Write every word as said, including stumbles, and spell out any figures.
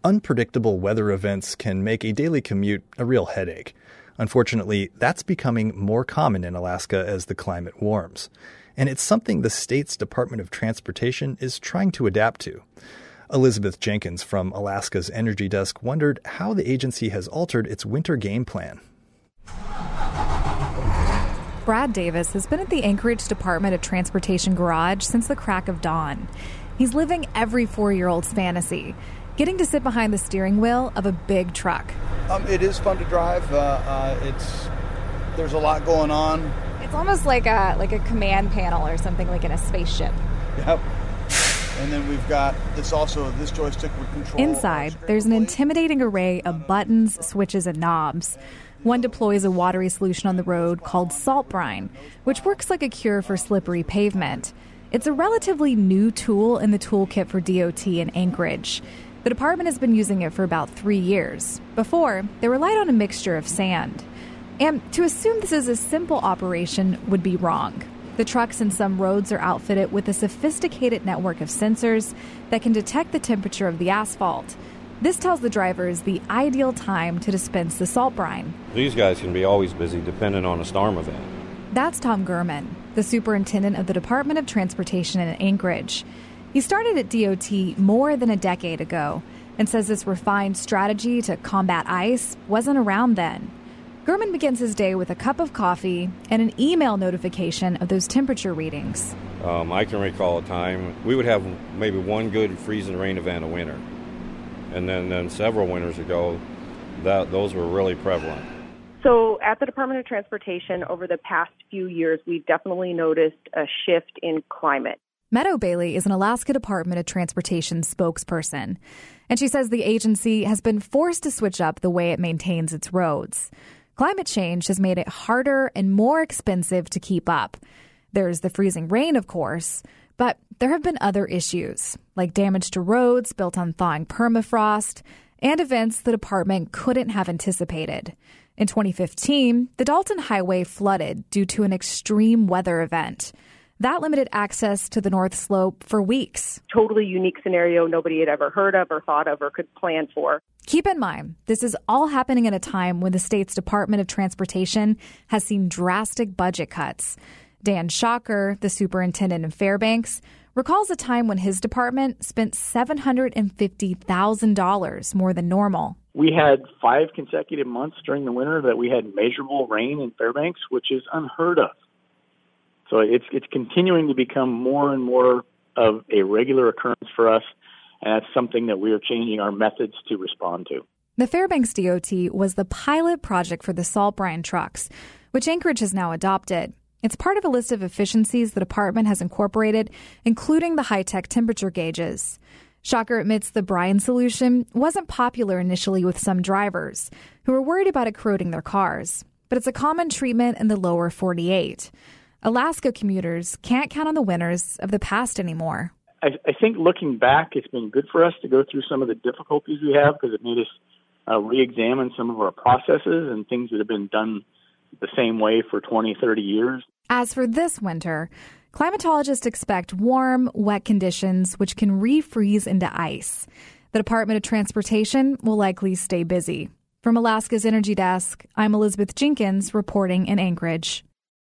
Unpredictable weather events can make a daily commute a real headache. Unfortunately, that's becoming more common in Alaska as the climate warms. And it's something the state's Department of Transportation is trying to adapt to. Elizabeth Jenkins from Alaska's Energy Desk wondered how the agency has altered its winter game plan. Brad Davis has been at the Anchorage Department of Transportation garage since the crack of dawn. He's living every four-year-old's fantasy, getting to sit behind the steering wheel of a big truck. Um, it is fun to drive. Uh, uh, it's there's a lot going on. It's almost like a like a command panel or something, like in a spaceship. Yep. And then we've got this also, this joystick with control. Inside, there's an intimidating array of buttons, switches, and knobs. One deploys a watery solution on the road called salt brine, which works like a cure for slippery pavement. It's a relatively new tool in the toolkit for D O T in Anchorage. The department has been using it for about three years. Before, they relied on a mixture of sand. And to assume this is a simple operation would be wrong. The trucks in some roads are outfitted with a sophisticated network of sensors that can detect the temperature of the asphalt. This tells the drivers the ideal time to dispense the salt brine. These guys can be always busy depending on a storm event. That's Tom Gurman, the superintendent of the Department of Transportation in Anchorage. He started at D O T more than a decade ago and says this refined strategy to combat ice wasn't around then. Gurman begins his day with a cup of coffee and an email notification of those temperature readings. Um, I can recall a time we would have maybe one good freezing rain event a winter. And then, then several winters ago, that those were really prevalent. So at the Department of Transportation, over the past few years, we've definitely noticed a shift in climate. Meadow Bailey is an Alaska Department of Transportation spokesperson, and she says the agency has been forced to switch up the way it maintains its roads. Climate change has made it harder and more expensive to keep up. There's the freezing rain, of course, but there have been other issues, like damage to roads built on thawing permafrost and events the department couldn't have anticipated. In twenty fifteen, the Dalton Highway flooded due to an extreme weather event. That limited access to the North Slope for weeks. Totally unique scenario nobody had ever heard of or thought of or could plan for. Keep in mind, this is all happening at a time when the state's Department of Transportation has seen drastic budget cuts. Dan Shocker, the superintendent in Fairbanks, recalls a time when his department spent seven hundred fifty thousand dollars more than normal. We had five consecutive months during the winter that we had measurable rain in Fairbanks, which is unheard of. So it's it's continuing to become more and more of a regular occurrence for us, and that's something that we are changing our methods to respond to. The Fairbanks D O T was the pilot project for the salt brine trucks, which Anchorage has now adopted. It's part of a list of efficiencies the department has incorporated, including the high-tech temperature gauges. Shocker admits the brine solution wasn't popular initially with some drivers who were worried about it corroding their cars, but it's a common treatment in the lower forty-eight. Alaska commuters can't count on the winners of the past anymore. I, I think looking back, it's been good for us to go through some of the difficulties we have because it made us uh, re-examine some of our processes and things that have been done the same way for twenty, thirty years. As for this winter, climatologists expect warm, wet conditions which can refreeze into ice. The Department of Transportation will likely stay busy. From Alaska's Energy Desk, I'm Elizabeth Jenkins reporting in Anchorage.